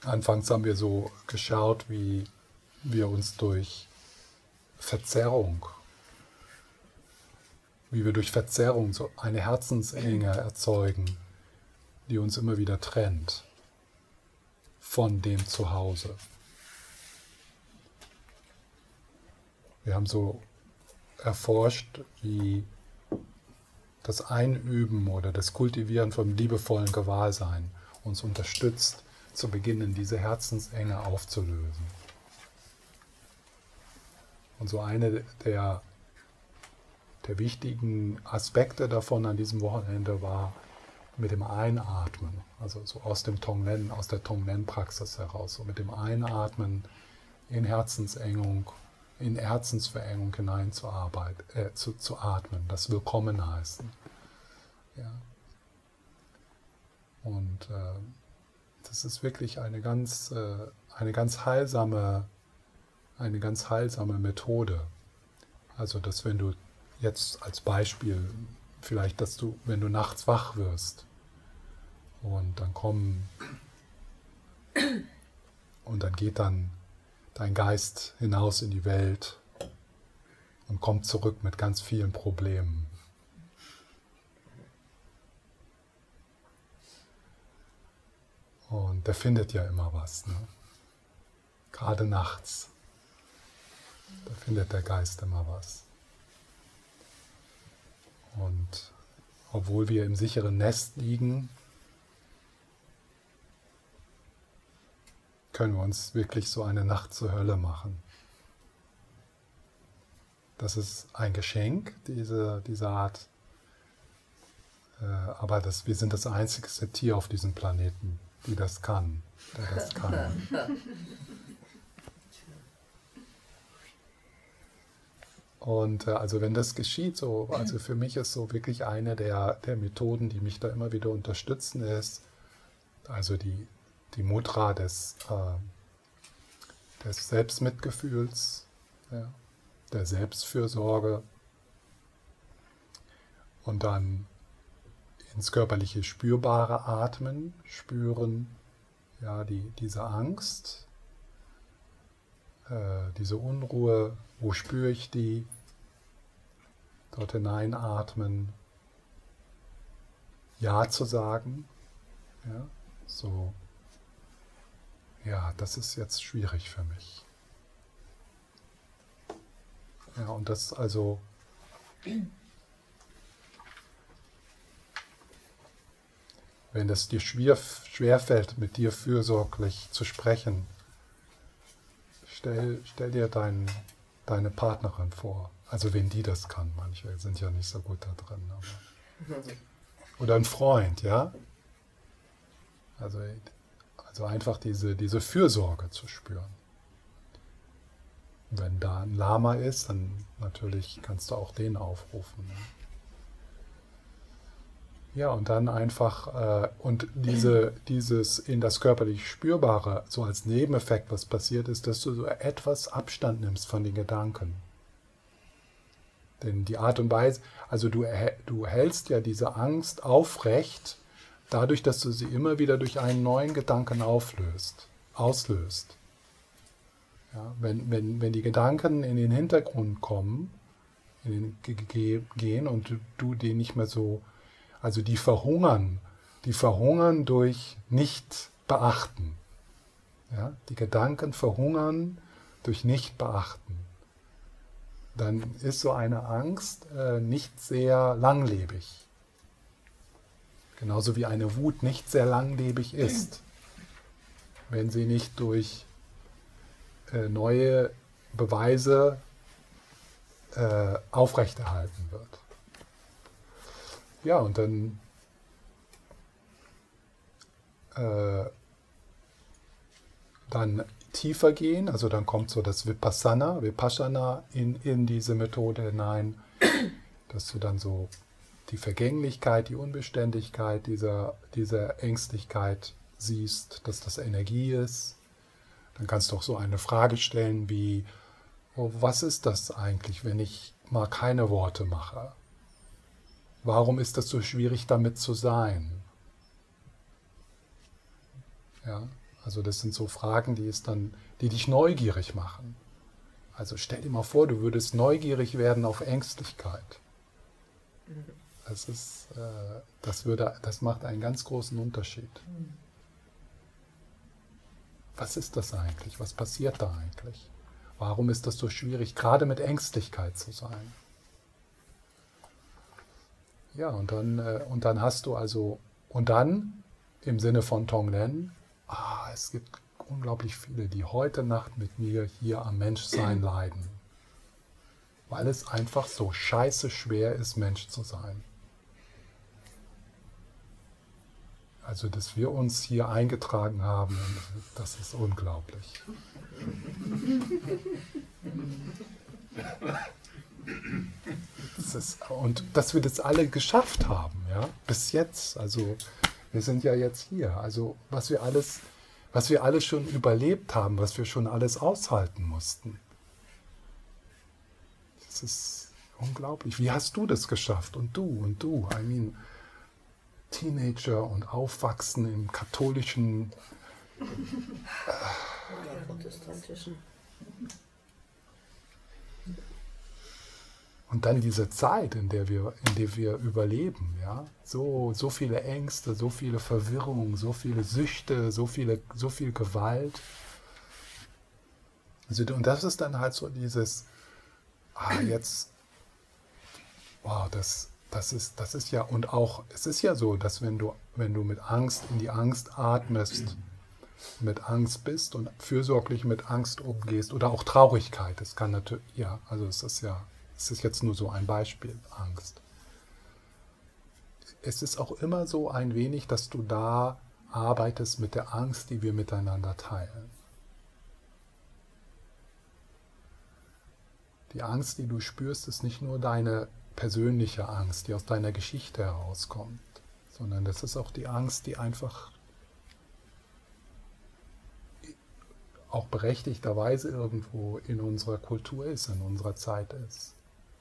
Anfangs haben wir so geschaut, wie wir uns durch Verzerrung, so eine Herzensenge erzeugen, die uns immer wieder trennt von dem Zuhause. Wir haben so erforscht, wie das Einüben oder das Kultivieren von liebevollen Gewahrsein uns unterstützt, zu beginnen, diese Herzensenge aufzulösen. Und so eine der wichtigen Aspekte davon an diesem Wochenende war mit dem Einatmen, also so aus der Tonglen-Praxis heraus, so mit dem Einatmen in Herzensverengung hinein zu atmen, das Willkommen heißen. Ja. Und das ist wirklich eine ganz heilsame Methode. Also, dass wenn du jetzt als Beispiel, vielleicht, wenn du nachts wach wirst und dann geht dann dein Geist hinaus in die Welt und kommt zurück mit ganz vielen Problemen. Und der findet ja immer was, ne? Gerade nachts. Da findet der Geist immer was. Und obwohl wir im sicheren Nest liegen, können wir uns wirklich so eine Nacht zur Hölle machen. Das ist ein Geschenk, diese Art. Aber wir sind das einzigste Tier auf diesem Planeten, der das kann. Und also wenn das geschieht, also für mich ist so wirklich eine der Methoden, die mich da immer wieder unterstützen, ist also die Mudra des Selbstmitgefühls, ja, der Selbstfürsorge und dann ins körperliche Spürbare atmen, spüren, ja, diese Angst, diese Unruhe, wo spüre ich die? Dort hineinatmen, Ja zu sagen, ja, so, ja, das ist jetzt schwierig für mich. Ja, und das also, wenn es dir schwerfällt, mit dir fürsorglich zu sprechen, stell dir deine Partnerin vor. Also wenn die das kann, manche sind ja nicht so gut da drin. Oder ein Freund, ja? Also einfach diese Fürsorge zu spüren. Wenn da ein Lama ist, dann natürlich kannst du auch den aufrufen. Ne? Ja, und dann einfach, und dieses in das körperlich Spürbare, so als Nebeneffekt, was passiert ist, dass du so etwas Abstand nimmst von den Gedanken. Denn die Art und Weise, also du hältst ja diese Angst aufrecht, dadurch, dass du sie immer wieder durch einen neuen Gedanken auslöst. Ja, wenn die Gedanken in den Hintergrund kommen, gehen und du die nicht mehr so, also die verhungern durch Nicht-Beachten. Ja, die Gedanken verhungern durch Nicht-Beachten. Dann ist so eine Angst nicht sehr langlebig. Genauso wie eine Wut nicht sehr langlebig ist, wenn sie nicht durch neue Beweise aufrechterhalten wird. Ja, und dann tiefer gehen, also dann kommt so das Vipassana in diese Methode hinein, dass du dann so die Vergänglichkeit, die Unbeständigkeit dieser Ängstlichkeit siehst, dass das Energie ist. Dann kannst du auch so eine Frage stellen wie, oh, was ist das eigentlich, wenn ich mal keine Worte mache? Warum ist das so schwierig, damit zu sein? Ja, Also das sind so Fragen, die dich neugierig machen. Also stell dir mal vor, du würdest neugierig werden auf Ängstlichkeit. Das macht einen ganz großen Unterschied. Was ist das eigentlich? Was passiert da eigentlich? Warum ist das so schwierig, gerade mit Ängstlichkeit zu sein? Ja, und dann hast du also, und dann im Sinne von Tonglen, es gibt unglaublich viele, die heute Nacht mit mir hier am Menschsein leiden. Weil es einfach so scheiße schwer ist, Mensch zu sein. Also, dass wir uns hier eingetragen haben, das ist unglaublich. Und dass wir das alle geschafft haben, ja, bis jetzt. Also, wir sind ja jetzt hier. Also, was wir alles schon überlebt haben, was wir schon alles aushalten mussten. Das ist unglaublich. Wie hast du das geschafft? Und du. I mean, Teenager und Aufwachsen im katholischen, protestantischen. Und dann diese Zeit, in der wir überleben, ja, so viele Ängste, so viele Verwirrungen, so viele Süchte, so viel Gewalt. Also, und das ist dann halt so dieses, das ist ja, und auch, es ist ja so, dass wenn du mit Angst in die Angst atmest, mit Angst bist und fürsorglich mit Angst umgehst, oder auch Traurigkeit, es kann natürlich, ja, also es ist jetzt nur so ein Beispiel, Angst. Es ist auch immer so ein wenig, dass du da arbeitest mit der Angst, die wir miteinander teilen. Die Angst, die du spürst, ist nicht nur deine persönliche Angst, die aus deiner Geschichte herauskommt, sondern das ist auch die Angst, die einfach auch berechtigterweise irgendwo in unserer Kultur ist, in unserer Zeit ist.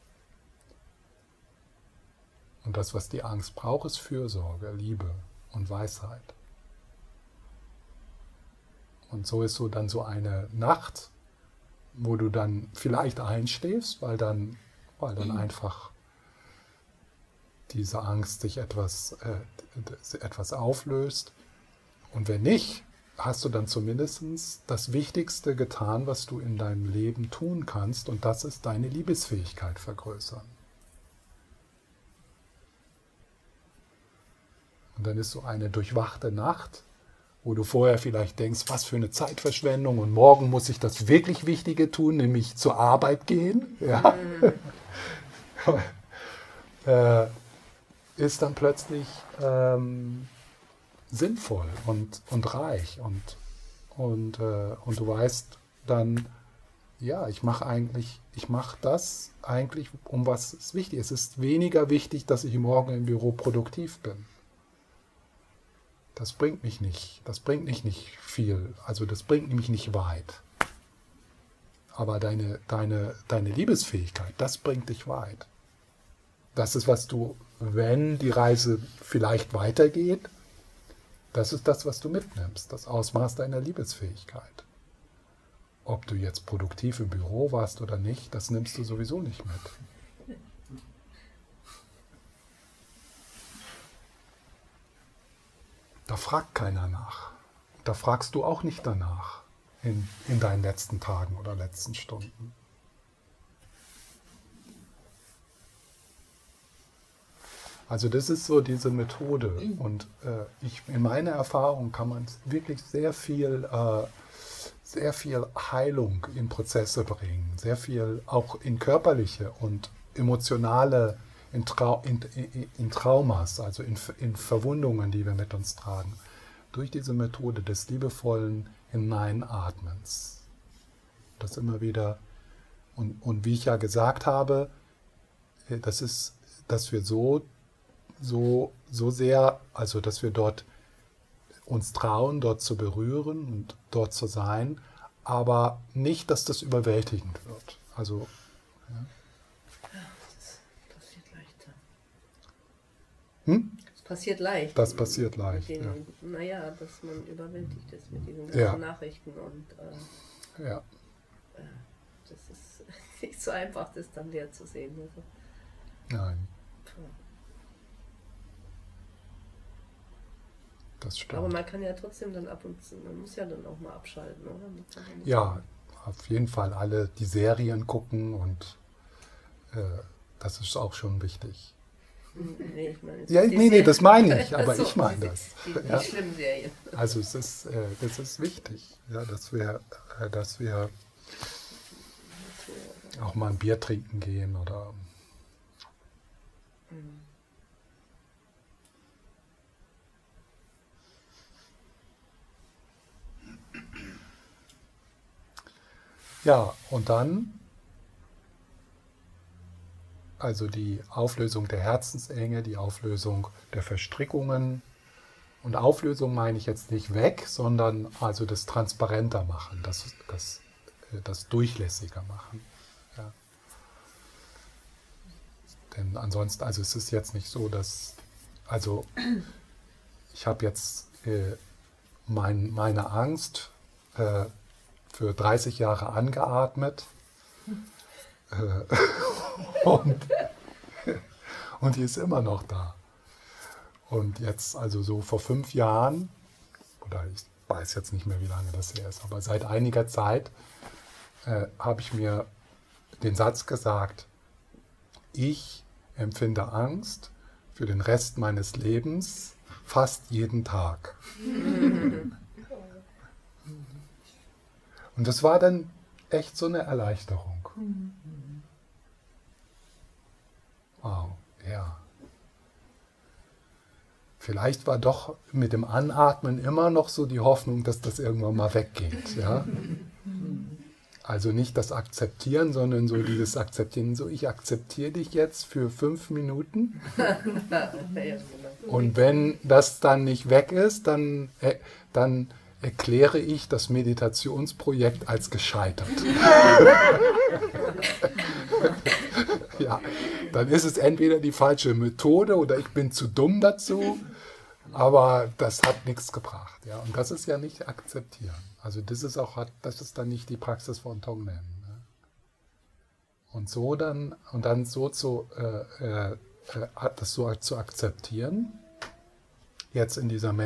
Und das, was die Angst braucht, ist Fürsorge, Liebe und Weisheit. Und so ist so dann so eine Nacht, wo du dann vielleicht einschläfst, weil dann einfach diese Angst sich etwas auflöst. Und wenn nicht, hast du dann zumindest das Wichtigste getan, was du in deinem Leben tun kannst, und das ist deine Liebesfähigkeit vergrößern. Und dann ist so eine durchwachte Nacht, wo du vorher vielleicht denkst, was für eine Zeitverschwendung, und morgen muss ich das wirklich Wichtige tun, nämlich zur Arbeit gehen. Ja. Ist dann plötzlich sinnvoll und reich. Und du weißt dann, ja, ich mache das eigentlich, um was ist wichtig. Es ist weniger wichtig, dass ich morgen im Büro produktiv bin. Das bringt mich nicht viel, also das bringt mich nicht weit. Aber deine Liebesfähigkeit, das bringt dich weit. Das ist, was du, wenn die Reise vielleicht weitergeht, das ist das, was du mitnimmst, das Ausmaß deiner Liebesfähigkeit. Ob du jetzt produktiv im Büro warst oder nicht, das nimmst du sowieso nicht mit. Da fragt keiner nach. Da fragst du auch nicht danach in deinen letzten Tagen oder letzten Stunden. Also das ist so diese Methode. Und in meiner Erfahrung kann man wirklich sehr viel Heilung in Prozesse bringen. Sehr viel auch in körperliche und emotionale in Traumas, also in Verwundungen, die wir mit uns tragen, durch diese Methode des liebevollen Hineinatmens. Das immer wieder, und wie ich ja gesagt habe, das ist, dass wir so sehr, also dass wir dort uns trauen, dort zu berühren und dort zu sein, aber nicht, dass das überwältigend wird. Also, ja. Das passiert leichter. Hm? Es passiert leicht. Das passiert leicht, den, ja. Naja, dass man überwältigt ist mit diesen ganzen Nachrichten und ja. Das ist nicht so einfach, das dann leer zu sehen. Also. Nein. Das stimmt. Aber man kann ja trotzdem dann ab und zu, man muss ja dann auch mal abschalten, oder? Ja, auf jeden Fall alle die Serien gucken und das ist auch schon wichtig. Nee, ich meine, nee, das meine ich, aber so, ich meine das. Die schlimmen Serien. Also das ist wichtig, ja, dass wir auch mal ein Bier trinken gehen oder ja, und dann also die Auflösung der Herzensenge, die Auflösung der Verstrickungen. Und Auflösung meine ich jetzt nicht weg, sondern also das transparenter machen, das durchlässiger machen. Ja. Denn ansonsten, also es ist jetzt nicht so, dass, also ich habe jetzt meine Angst für 30 Jahre angeatmet. Und die ist immer noch da. Und jetzt, also so vor 5 Jahren, oder ich weiß jetzt nicht mehr, wie lange das her ist, aber seit einiger Zeit habe ich mir den Satz gesagt, ich empfinde Angst für den Rest meines Lebens fast jeden Tag. Und das war dann echt so eine Erleichterung. Wow, ja. Vielleicht war doch mit dem Anatmen immer noch so die Hoffnung, dass das irgendwann mal weggeht. Ja? Also nicht das Akzeptieren, sondern so dieses Akzeptieren. So, ich akzeptiere dich jetzt für 5 Minuten. Und wenn das dann nicht weg ist, dann erkläre ich das Meditationsprojekt als gescheitert. Ja, dann ist es entweder die falsche Methode oder ich bin zu dumm dazu, aber das hat nichts gebracht. Ja? Und das ist ja nicht akzeptieren. Also das ist dann nicht die Praxis von Tonglen. Ne? Und dann so das so zu akzeptieren, jetzt in diesem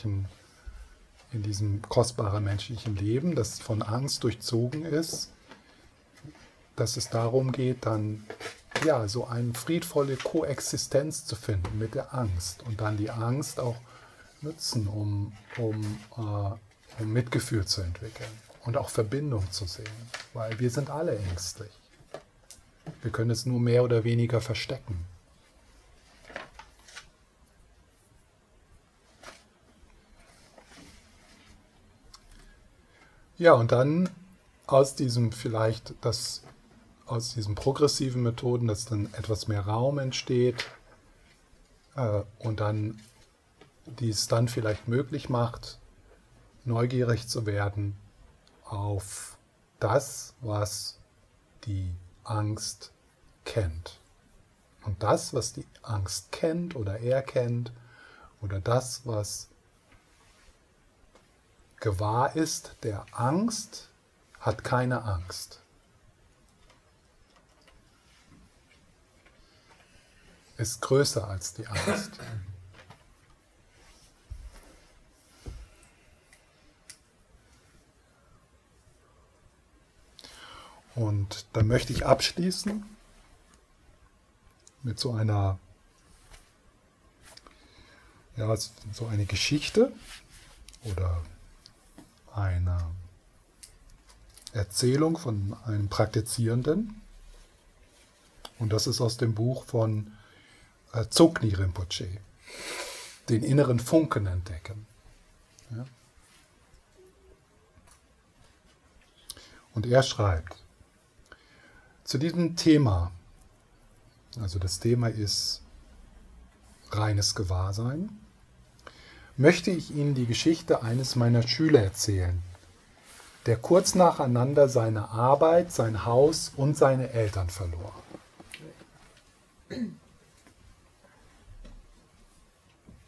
kostbaren menschlichen Leben, das von Angst durchzogen ist, dass es darum geht, dann ja, so eine friedvolle Koexistenz zu finden mit der Angst und dann die Angst auch nutzen, um Mitgefühl zu entwickeln und auch Verbindung zu sehen, weil wir sind alle ängstlich. Wir können es nur mehr oder weniger verstecken. Ja, und dann aus diesen progressiven Methoden, dass dann etwas mehr Raum entsteht und dann die es dann vielleicht möglich macht, neugierig zu werden auf das, was die Angst kennt. Und das, was die Angst kennt oder er kennt, oder das, was gewahr ist, der Angst, hat keine Angst. Ist größer als die Angst. Und dann möchte ich abschließen mit so einer Geschichte oder einer Erzählung von einem Praktizierenden. Und das ist aus dem Buch von Tsoknyi Rinpoche, den inneren Funken entdecken. Ja? Und er schreibt, zu diesem Thema, also das Thema ist reines Gewahrsein, möchte ich Ihnen die Geschichte eines meiner Schüler erzählen, der kurz nacheinander seine Arbeit, sein Haus und seine Eltern verlor.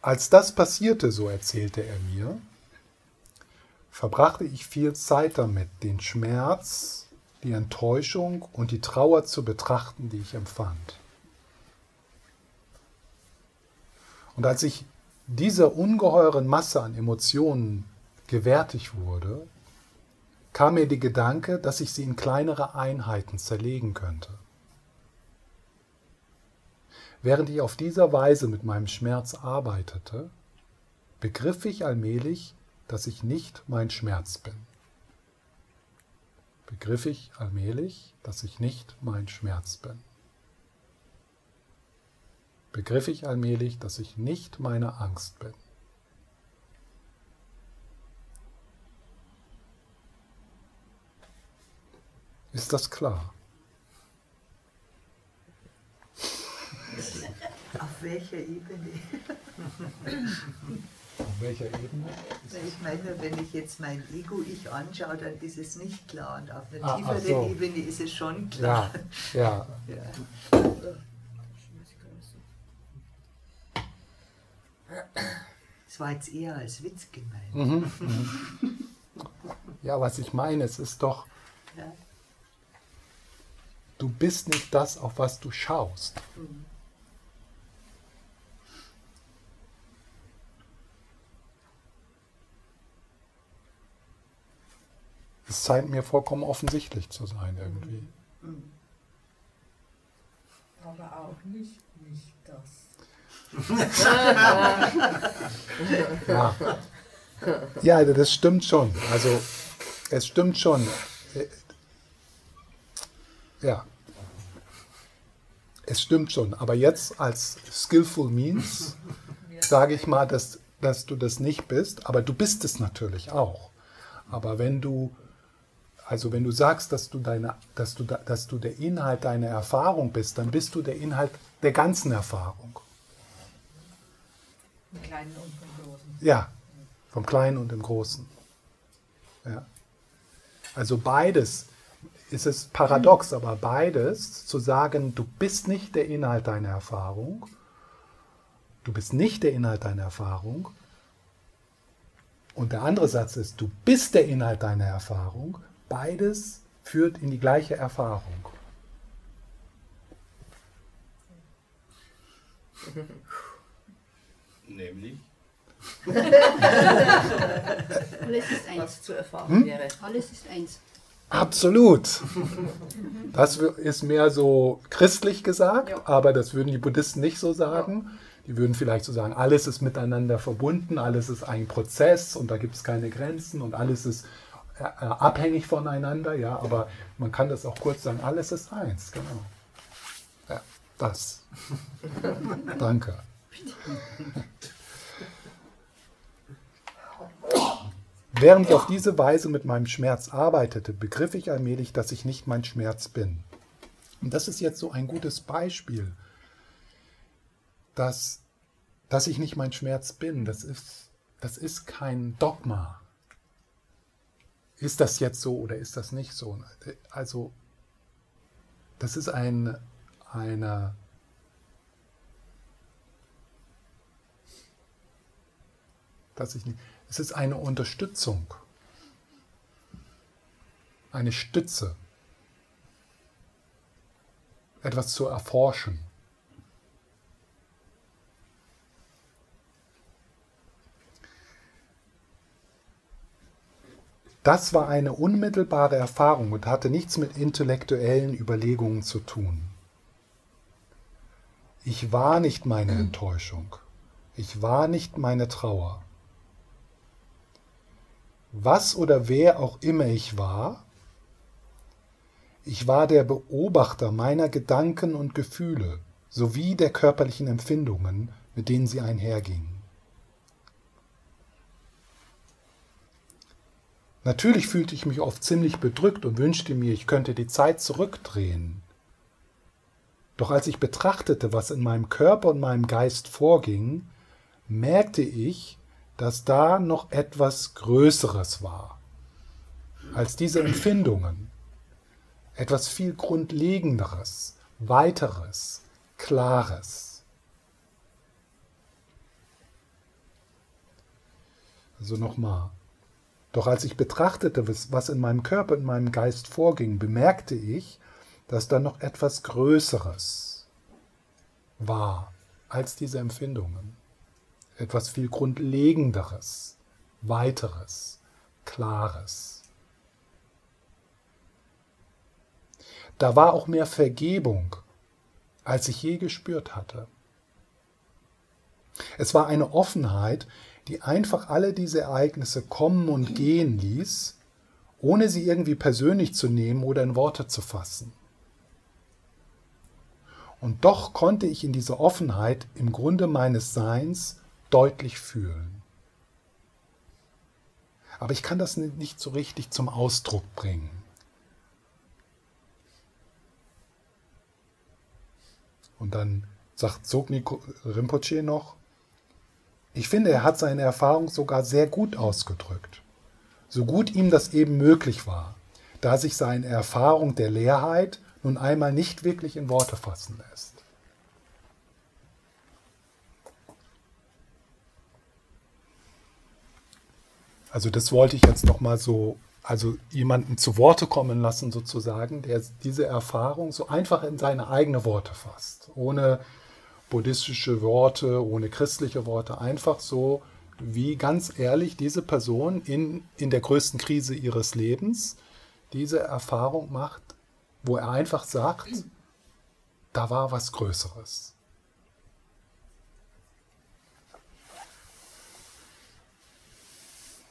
als das passierte, so erzählte er mir, verbrachte ich viel Zeit damit, den Schmerz, die Enttäuschung und die Trauer zu betrachten, die ich empfand. Und als ich dieser ungeheuren Masse an Emotionen gewärtig wurde, kam mir der Gedanke, dass ich sie in kleinere Einheiten zerlegen könnte. Während ich auf dieser Weise mit meinem Schmerz arbeitete, begriff ich allmählich, dass ich nicht mein Schmerz bin. Begriff ich allmählich, dass ich nicht mein Schmerz bin. Begriff ich allmählich, dass ich nicht meine Angst bin. Ist das klar? Auf welcher Ebene? Auf welcher Ebene? Ich meine, wenn ich jetzt mein Ego-Ich anschaue, dann ist es nicht klar. Und auf einer ach tieferen so. Ebene ist es schon klar. Ja. Ja. Es war jetzt eher als Witz gemeint. Ja, was ich meine, es ist doch, Ja. du bist nicht das, auf was du schaust. Es scheint mir vollkommen offensichtlich zu sein irgendwie. Aber auch nicht das. Ja. Ja, das stimmt schon. Also, es stimmt schon. Ja. Es stimmt schon. Aber jetzt als skillful means sage ich mal, dass du das nicht bist. Aber du bist es natürlich auch. Aber wenn du sagst, dass du der Inhalt deiner Erfahrung bist, dann bist du der Inhalt der ganzen Erfahrung. Im Kleinen und im Großen. Ja, vom Kleinen und im Großen. Ja. Also beides, ist es paradox, aber beides zu sagen, du bist nicht der Inhalt deiner Erfahrung, du bist nicht der Inhalt deiner Erfahrung, und der andere Satz ist, du bist der Inhalt deiner Erfahrung, beides führt in die gleiche Erfahrung. Nämlich? Alles ist eins. Was zu erfahren wäre. Alles ist eins. Absolut. Das ist mehr so christlich gesagt, Ja. aber das würden die Buddhisten nicht so sagen. Die würden vielleicht so sagen, alles ist miteinander verbunden, alles ist ein Prozess und da gibt es keine Grenzen und alles ist abhängig voneinander. Ja, aber man kann das auch kurz sagen, alles ist eins. Genau. Ja, das. Danke. Während ich auf diese Weise mit meinem Schmerz arbeitete, begriff ich allmählich, dass ich nicht mein Schmerz bin. Und das ist jetzt so ein gutes Beispiel, dass ich nicht mein Schmerz bin. Das ist kein Dogma. Ist das jetzt so oder ist das nicht so? Also, das ist es ist eine Unterstützung, eine Stütze, etwas zu erforschen. Das war eine unmittelbare Erfahrung und hatte nichts mit intellektuellen Überlegungen zu tun. Ich war nicht meine Enttäuschung. Ich war nicht meine Trauer. Was oder wer auch immer ich war der Beobachter meiner Gedanken und Gefühle sowie der körperlichen Empfindungen, mit denen sie einhergingen. Natürlich fühlte ich mich oft ziemlich bedrückt und wünschte mir, ich könnte die Zeit zurückdrehen. Doch als ich betrachtete, was in meinem Körper und meinem Geist vorging, merkte ich, dass da noch etwas Größeres war als diese Empfindungen. Etwas viel Grundlegenderes, Weiteres, Klares. Also nochmal. Doch als ich betrachtete, was in meinem Körper, in meinem Geist vorging, bemerkte ich, dass da noch etwas Größeres war als diese Empfindungen. Etwas viel Grundlegenderes, Weiteres, Klares. Da war auch mehr Vergebung, als ich je gespürt hatte. Es war eine Offenheit, die einfach alle diese Ereignisse kommen und gehen ließ, ohne sie irgendwie persönlich zu nehmen oder in Worte zu fassen. Und doch konnte ich in dieser Offenheit im Grunde meines Seins deutlich fühlen. Aber ich kann das nicht so richtig zum Ausdruck bringen. Und dann sagt Tsogni Rinpoche noch, ich finde, er hat seine Erfahrung sogar sehr gut ausgedrückt. So gut ihm das eben möglich war, da sich seine Erfahrung der Leerheit nun einmal nicht wirklich in Worte fassen lässt. Also das wollte ich jetzt nochmal so, also jemanden zu Worte kommen lassen sozusagen, der diese Erfahrung so einfach in seine eigenen Worte fasst, ohne buddhistische Worte, ohne christliche Worte, einfach so, wie ganz ehrlich diese Person in der größten Krise ihres Lebens diese Erfahrung macht, wo er einfach sagt, da war was Größeres.